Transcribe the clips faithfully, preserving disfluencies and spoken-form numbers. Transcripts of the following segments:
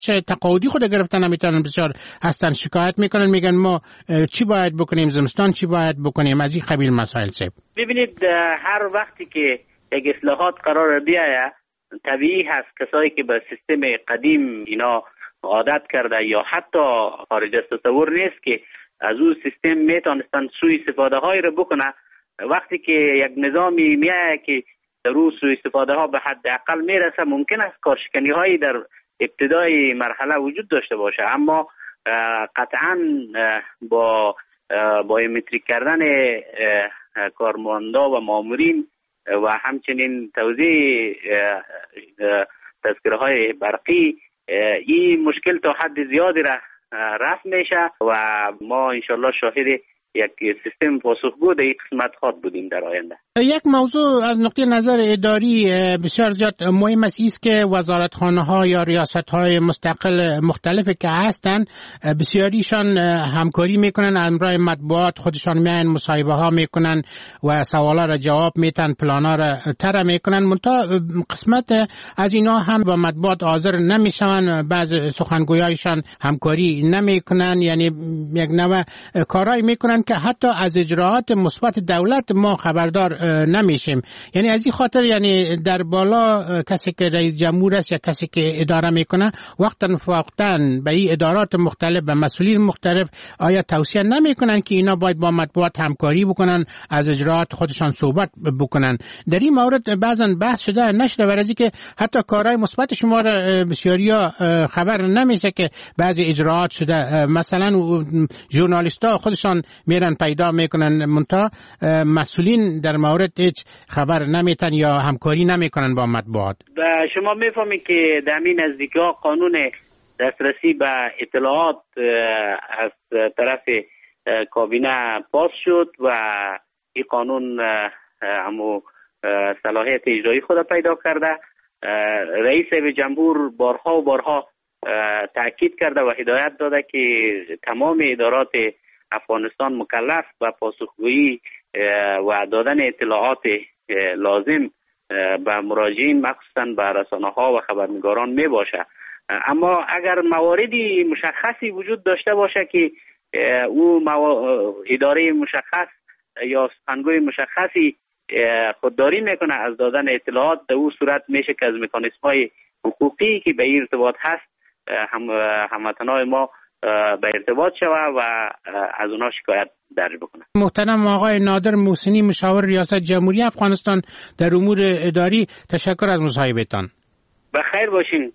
چه تقاعدی خود گرفتن نمیتونن، بسیار هستن شکایت میکنن، میگن ما چی باید بکنیم، زمستان چی باید بکنیم، از این قبیل مسائل. سیب ببینید هر وقتی که یک اصلاحات قرار بیاید طبیعی هست کسایی که به سیستم قدیم اینا عادت کرده یا حتی خارج از تصور نیست که از اون سیستم میتونستن سوء استفاده های رو بکنه. وقتی که یک نظامی میایه که در اون سوء استفاده ها به حد اقل میرسه، ممکن است کارشکنی هایی در ابتدای مرحله وجود داشته باشه، اما قطعا با بایومتریک کردن کارمندا و مامورین و همچنین توزیع تذکره های برقی این مشکل تا حد زیادی را رفع میشه و ما انشالله شاهد یک سیستم پاسخگو در این قسمت خواهد بودیم در آینده. یک موضوع از نقطه نظر اداری بسیار زیاد مهم است که وزارتخانه‌ها یا ریاست‌های مستقل مختلف که هستند بسیاریشان همکاری میکنن، امرای مطبوعات خودشان میان مصاحبه ها میکنن و سوالا را جواب میتن، پلانا را طرح میکنن، منتها قسمت از اینا هم با مطبوعات حاضر نمیشون، بعض سخنگویایشان همکاری نمیکنن، یعنی یک نوع کارایی میکنن که حتی از اجراعات مثبت دولت ما خبردار نمیشیم. یعنی از این خاطر یعنی در بالا کسی که رئیس جمهور است یا کسی که اداره میکنه وقتا فوقتا به این ادارات مختلف به مسئولین مختلف آیا توصیه نمیکنن که اینا باید با مطبوعات همکاری بکنن، از اجراعات خودشان صحبت بکنن؟ در این مورد بعضا بحث شده نشده، برای که حتی کارهای مثبت شما را بسیاریا خبر نمیشه که بعضی اجراعات شده، مثلا ژورنالیست‌ها خودشان میرن پیدا میکنن منتها مسئولین در مورد هیچ خبر نمیتن یا همکاری نمیکنن با مطبوعات. و شما میفهمید که در این نزدیکی‌ها قانون دسترسی به اطلاعات از طرف کابینه پاس شد و این قانون همو صلاحیت اجرایی خود پیدا کرده. رئیس جمهور بارها و بارها تاکید کرده و هدایت داده که تمام ادارات افغانستان مکلف به پاسخگویی و دادن اطلاعات لازم به مراجعین مخصوصا به رسانه‌ها و خبرنگاران می باشه. اما اگر مواردی مشخصی وجود داشته باشه که او اداره مشخص یا سخنگوی مشخصی خودداری میکنه از دادن اطلاعات، در او صورت میشه که از مکانیزم‌های حقوقی که به این ارتباط هست هم هموطنان ما به ارتباط شوه و از اونا شکایت درج بکنه. محترم آقای نادر محسنی، مشاور ریاست جمهوری افغانستان در امور اداری، تشکر از مصاحبهتان. بخیر باشین.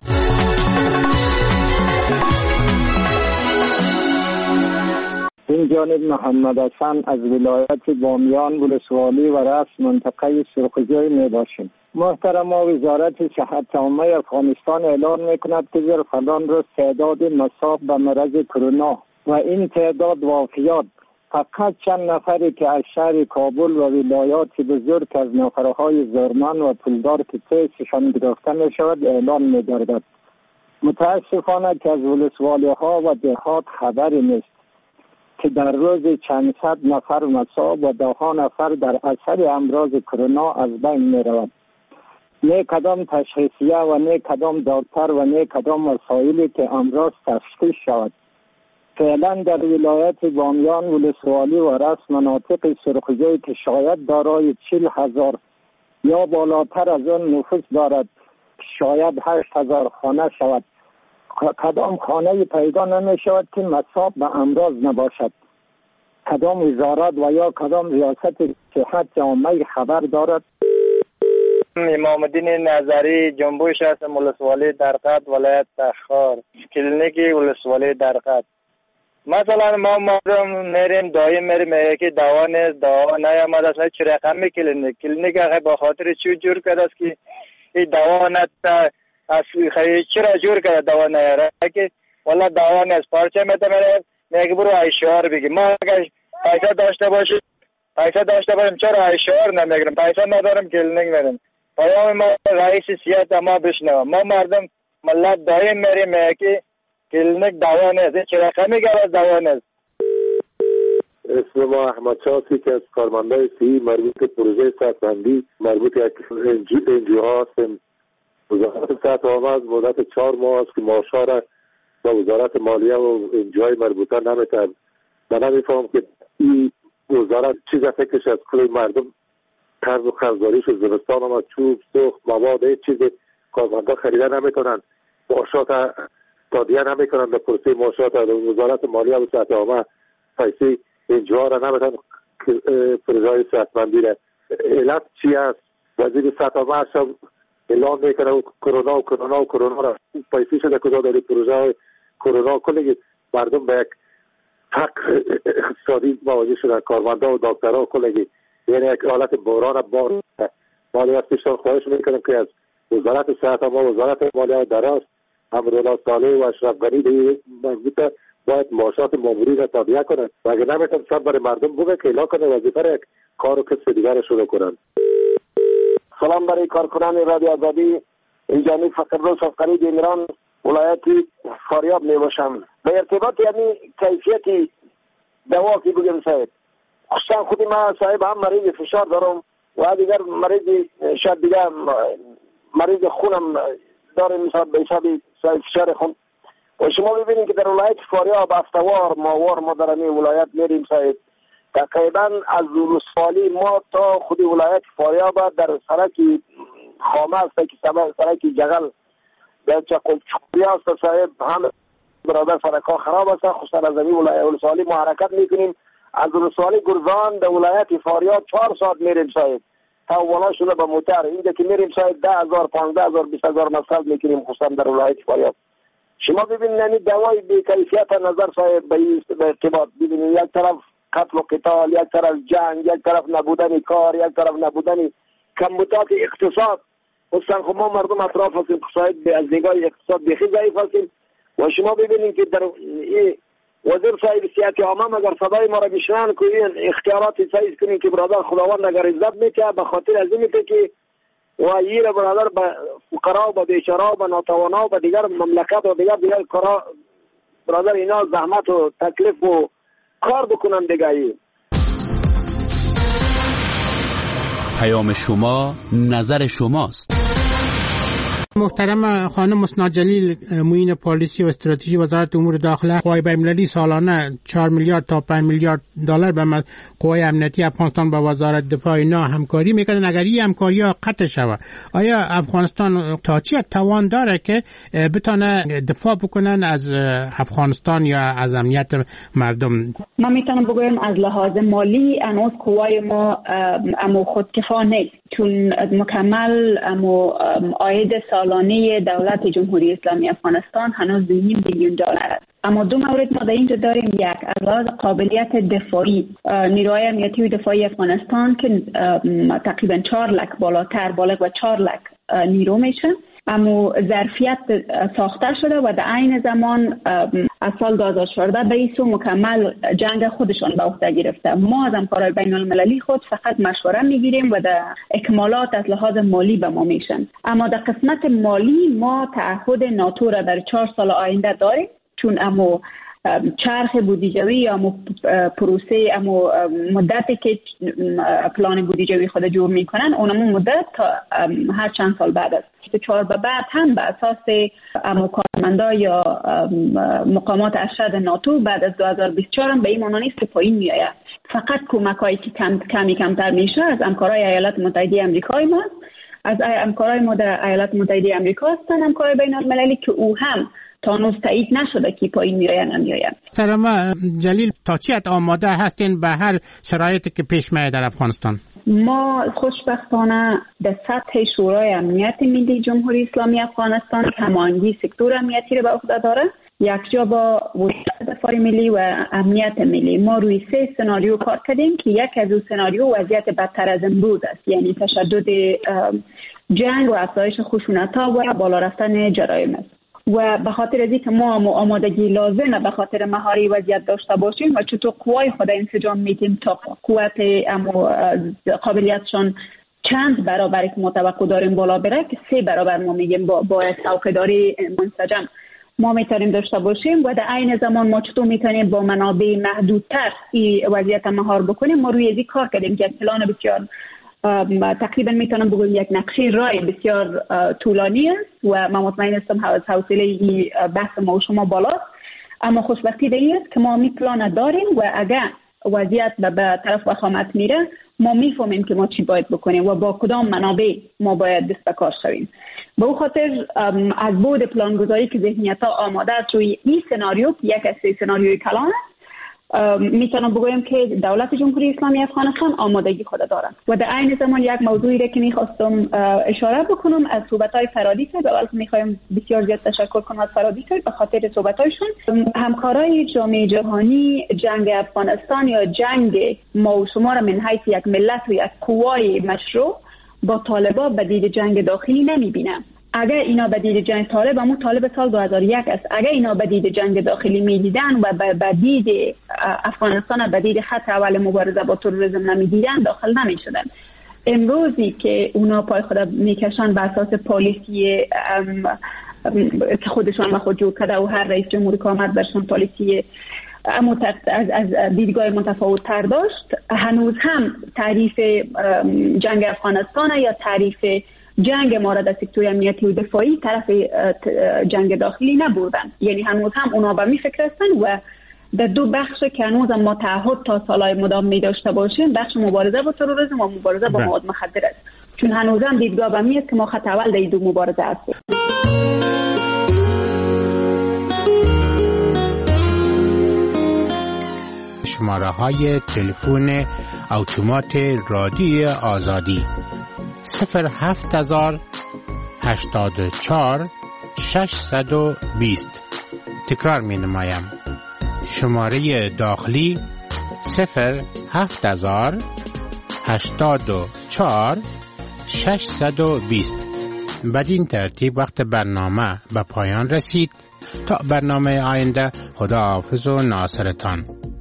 این جانب محمد حسن از ولایت بامیان ولسوالی و رأس منطقه سرخجوی می باشیم. محترم وزارت صحت عامه افغانستان اعلان میکند که در فلان روز تعداد مصاب به مرض کرونا و این تعداد وفیات فقط چند نفری که از شهر کابل و ولایات بزرگ از نفرهای زورمند و پولدار که تیسشان گرفته می شود اعلان می گردد. متاسفانه که از ولسوالی ها و دهات خبری نیست که در روز چند صد نفر مصاب و ده ها نفر در اثر امراض کرونا از بین می رود. نه کدام تشخیصیه و نه کدام دکتر و نه کدام وسایلی که امراض تشخیص شود. فعلا در ولایت بامیان ولسوالی و رأس مناطق سرخجوی که شاید دارای چل هزار یا بالاتر از آن نفوس دارد، شاید هشت هزار خانه شود، کدام خانه پیدا نمی شود که مصاب به امراض نباشد. کدام وزارت و یا کدام ریاست صحت عامه خبر دارد؟ امام الدین نظری جنبوی شهر ولسوالی درقد ولایت تخار، کلینیک ولسوالی درقد. مثلا ما مردم میریم دایم میریم یکی دوا نیست، دوا نیامد است، چه رقم کلینیک کلینیک هغه به خاطر چی جور کرده است که این دوا نت از خیلی چرا جور کرده دوا نیاره که والا دوا نیست پارچه میته میره میگه برو اشعار بگی. ما اگر پیسه داشته باشیم پیسه داشته باشیم چرا اشعار نمیگیریم؟ پیسه نداریم کلینیک میریم. پیام ما رئیس سیاست ما بشنوه. ما مردم ملت دایم میریم میگه کلینیک دوا نیست، چه رقمی گر از دوا نیست. اسم ما احمد شاسی که از کارمندای سی مربوط به پروژه صحتمندی مربوط به انجیو ها هستیم. وزارت صحت عامه از مدت چهار ماه است که معاشها را و وزارت مالیه و جای مربوطه نمیتونن. من نمیفهم که این وزارت چیز فکرش از کل مردم طرز و خرزاریش و زمستان هم چوب، سوخت، مواد، هیچ چیز کارمندا خریده نمیکنن، معاشات تادیه نمیکنن به پروسه معاشات. وزارت مالیه و صحت عامه پیسه اینجا را نمیتونن پروژه صحتمندی را. علت چی است؟ وزیر صحت عامه شب اعلام میکنه کرونا و کرونا و کرونا را پیسه شده کجا داری پروژه کرونا. کلی مردم به یک فقر اقتصادی مواجه شدن، کارمندا و دکترها کلی، یعنی یک حالت بحران بار. مالی از پیشتان خواهش میکنم که از وزارت صحت عامه و وزارت مالیه دراز امرالله صالح و اشرف غنی به مربوطه باید معاشات مامورین را تادیه کنند و اگر نمیتونن سب برای مردم بگه که اعلام کنه وظیفه را یک کار و کسب دیگر شروع کنند. سلام برای کارکنان رادیو آزادی. اینجانی فقیرروز از قریب ایران ولایت فاریاب می باشم. به ارتباط یعنی کیفیت دوا که بگم صاحب، اصلا خودی ما صاحب هم مریض فشار دارم و دیگر مریض شاید دیگر مریض خونم داریم مثلا به حساب فشار خون. و شما ببینید که در ولایت فاریاب هفته‌وار ماهوار ما در این ولایت میریم صاحب. تقریبا از ولسوالی ما تا خود ولایت فاریاب در سرک خامه است که سرک جغل در چقل چوبی است صاحب، هم برادر سرکا خراب است. خصوصا از این ولایت ولسوالی ما حرکت میکنیم از ولسوالی گرزان در ولایت فاریاب چهار ساعت میریم صاحب تا والا شده به موتر. اینجا که میریم صاحب ده هزار پانزده هزار بیست هزار مصرف میکنیم خصوصا در ولایت فاریاب. شما ببینید یعنی دوای بی کیفیت نظر صاحب به ارتباط ببینید، یک طرف قتل و قتال، یک طرف جنگ، یک طرف نبودن کار، یک طرف نبودن کمبودات اقتصاد. خصوصا خب ما مردم اطراف هستیم صاحب از نگاه اقتصاد بخی ضعیف هستیم. و شما ببینید که در این وزیر صاحب صحت عامه اگر صدای ما را بشنن که اختیارات سایز کنین که برادر خداوند اگر عزت میکنه به خاطر از اینه که و یه برادر به فقرا و به بیچارا و به ناتوانا و به دیگر مملکت و دیگر دیگر کارا برادر اینا زحمت و تکلیف و کار بکنن دیگه. پیام شما نظر شماست. محترم خانم مسنا جلیل، معین پالیسی و استراتژی وزارت امور داخله، قوای بین‌المللی سالانه چهار میلیارد تا پنج میلیارد دلار به قوای امنیتی افغانستان با وزارت دفاع اینا همکاری میکنن. اگر این همکاری ها قطع شود آیا افغانستان تا چی توان داره که بتونه دفاع بکنن از افغانستان یا از امنیت مردم؟ من میتونم بگویم از لحاظ مالی هنوز قوای ما اما خودکفا نیست، چون مکمل اما عاید سالانه دولت جمهوری اسلامی افغانستان هنوز دو نیم بیلیون دلار است. اما دو مورد ما در اینجا داریم. یک، از لحاظ قابلیت دفاعی، نیروهای امنیتی و دفاعی افغانستان که تقریبا چهار لک بالاتر بالغ و چهار لک نیرو میشن، اما ظرفیت ساخته شده و در عین زمان از سال دو هزار و چهارده به این سو مکمل جنگ خودشان به عهده گرفته. ما از همکارای بین المللی خود فقط مشوره میگیریم و در اکمالات از لحاظ مالی به ما میشن. اما در قسمت مالی ما تعهد ناتو را در چهار سال آینده داریم، چون اما چرخ بودجوی یا پروسه اما مدتی که پلان بودجوی خود جور میکنن اونمون مدت تا هر چند سال بعد است. چهار به بعد هم به اساس اما کارمندا یا مقامات ارشد ناتو بعد از دو هزار و بیست و چهار هم به این معنی نیست که پایین میآید. فقط کمکایی که کم کمی کمتر میشه از همکارای ایالات متحده آمریکای ما، از همکارای ما در ایالات متحده آمریکا هستن، همکارای بین المللی که او هم تا هنوز تایید نشده که پایین میآید نمیآید. سلام جلیل، تا چی آماده هستین به هر شرایطی که پیش میاد در افغانستان؟ ما خوشبختانه در سطح شورای امنیت ملی جمهوری اسلامی افغانستان که هماهنگی سکتور امنیتی را به عهده داره، یک جا با وزارت دفاع ملی و امنیت ملی ما روی سه سناریو کار کردیم که یک از اون سناریو وضعیت بدتر از امروز است، یعنی تشدد جنگ و افزایش خشونت‌ها و بالا رفتن جرایم است. و به خاطر از اینکه ما آمادگی لازمه به خاطر مهاری وضعیت داشته باشیم و چطور قوای خود انسجام میدیم تا قوت اما قابلیتشان چند برابر که متوقع داریم بالا بره، که سه برابر ما میگیم با باید څوکیداری منسجم ما میتونیم داشته باشیم و در عین زمان ما چطور میتونیم با منابع محدودتر این وضعیت مهار بکنیم. ما روی این کار کردیم که پلان بسیار تقریبا میتونم بگویم یک نقشه راه بسیار طولانی است و من مطمئن هستم حوصله بحث ما و شما بالاست، اما خوشبختی به این است که ما می پلان داریم و اگر وضعیت به طرف وخامت میره ما میفهمیم که ما چی باید بکنیم و با کدام منابع ما باید دست به کار شویم. به او خاطر از بعد پلانگذاری که ذهنیت ها آماده است روی این سناریو که یک از سه سناریوی کلان است، میتونم بگویم که دولت جمهوری اسلامی افغانستان آمادگی خود دارد. و در عین زمان یک موضوعی را که میخواستم اشاره بکنم از صحبت‌های فرادی که اول میخوایم بسیار زیاد تشکر کنم از فرادی که به خاطر صحبت‌هایشون. همکارای جامعه جهانی جنگ افغانستان یا جنگ ما و شما را من حیث یک ملت و یک قوای مشروع با طالبان به دید جنگ داخلی نمیبینم. اگر اینا به دید جنگ طالب همون طالب سال دو هزار و یک است، اگر اینا به دید جنگ داخلی میدیدن و به دید افغانستان به دید خط اول مبارزه با تروریسم نمیدیدن داخل نمیشدن. امروزی که اونا پای خود میکشن بر اساس پالیسی که خودشان با خود جور کرده و هر رئیس جمهوری که آمد برشون پالیسی از از دیدگاه متفاوت تر داشت، هنوز هم تعریف جنگ افغانستان یا تعریف جنگ ما را در سکتور امنیتی و دفاعی طرف جنگ داخلی نبودن. یعنی هنوز هم اونا به می فکر هستن و در دو بخش که هنوز ما تعهد تا سالهای مدام می داشته باشیم، بخش مبارزه با تروریسم و مبارزه با مواد مخدر است، چون هنوز هم دیدگاه به می است که ما خط اول در این دو مبارزه هستیم. شماره های تلفن اتومات رادیو آزادی صفر هفت هزار هشتاد و چهار ششصد و بیست. تکرار می نمایم. شماره داخلی صفر هفت هزار هشتاد و چهار ششصد و بیست. بدین ترتیب وقت برنامه به پایان رسید. تا برنامه آینده، خدا حافظ و ناصرتان.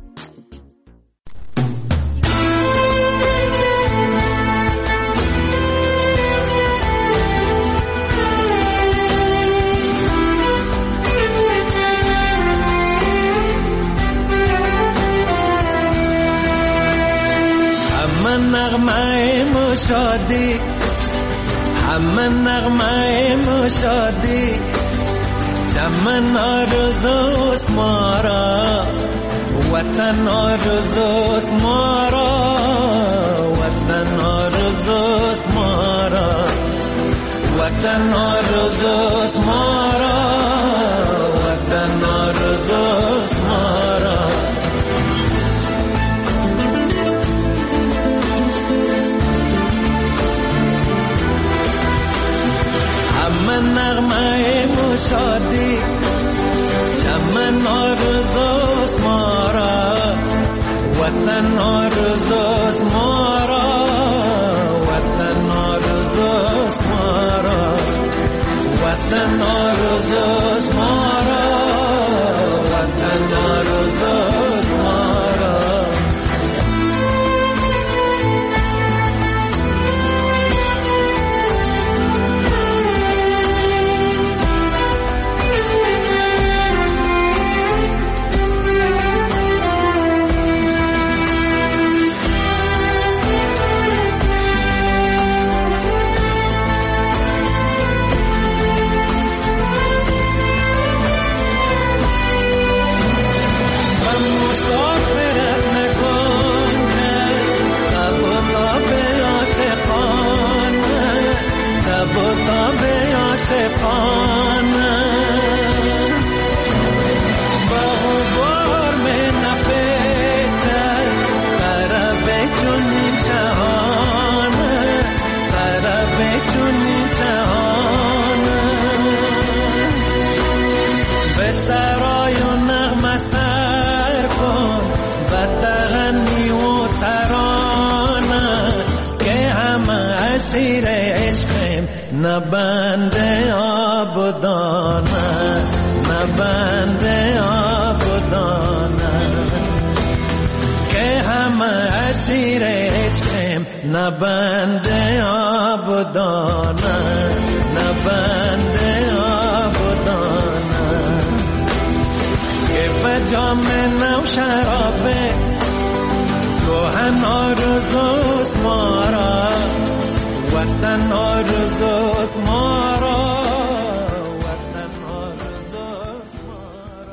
شادی همه نغمه مشادی چمن آرزوست ما را وطن آرزوست ما را وطن آرزوست ما را وطن آرزوست ما را وطن آرزوست ما را نغمه مشادی چمن آرزوست ما را وطن آرزوست ما را وطن آرزوست ما را وطن آرزوست ما را وطن آرزوست ما را نبند آبدانه نبند آبدانه که همه اسیر عشقیم نبند آبدانه نبند آبدانه که به جام نو شرابه کهن آرزوست ما را، وطن آرزوست ما را.